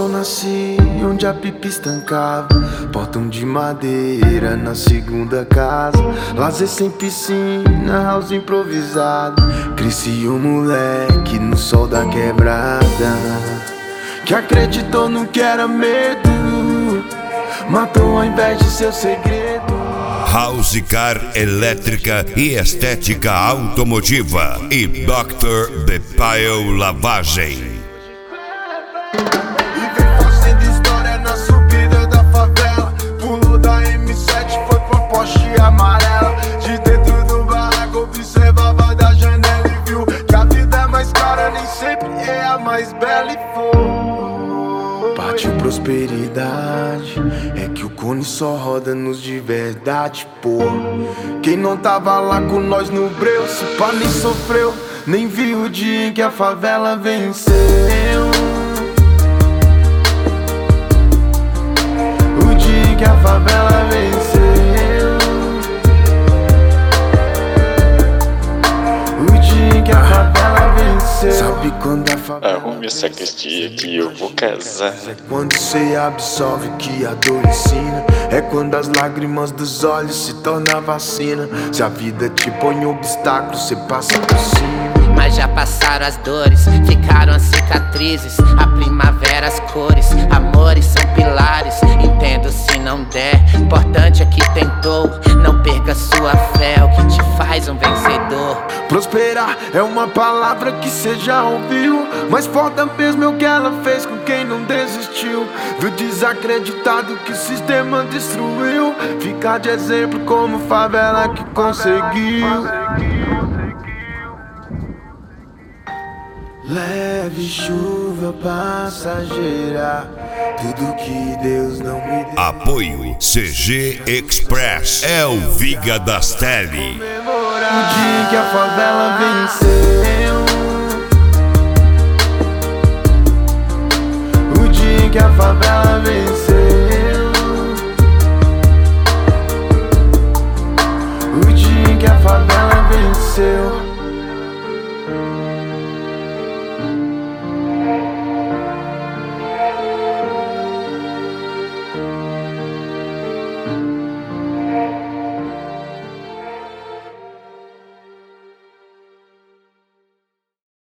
eu nasci, onde a pipa estancava, portão de madeira na segunda casa, lazer sem piscina, house improvisado. Cresci um moleque no sol da quebrada, que acreditou no que era medo, matou ao invés de seu segredo. House Car elétrica e estética automotiva e Dr. Bepile Lavagem. E vem fazendo história na subida da favela. Pulou da M7, foi pra Porsche amarela. De dentro do barraco observava da janela e viu que a vida é mais cara, nem sempre é a mais bela. E foi, partiu prosperidade, é que o cone só roda nos de verdade, pô. Quem não tava lá com nós no breu, se pá nem sofreu, nem viu o dia em que a favela venceu. O dia em que a favela venceu. O dia em que a favela venceu. Sabe quando a favela Arrume essa castia que eu vou casar. é quando cê absolve que a dor ensina. É quando as lágrimas dos olhos se tornam vacina. Se a vida te põe obstáculos, cê passa por cima. Mas já passaram as dores, ficaram as cicatrizes. A primavera, as cores, amores são pilares. Entendo se não der, importante é que tentou. Não perca sua fé, é o que te faz um vencedor. Prosperar é uma palavra que cê já ouviu, mas foda mesmo é o que ela fez com quem não desistiu. Viu desacreditado que o sistema destruiu. Ficar de exemplo como favela que conseguiu. Leve chuva passageira, tudo que Deus não me deu. Apoio CG Express, Viga das Tele. O dia que a favela venceu. O dia que a favela venceu.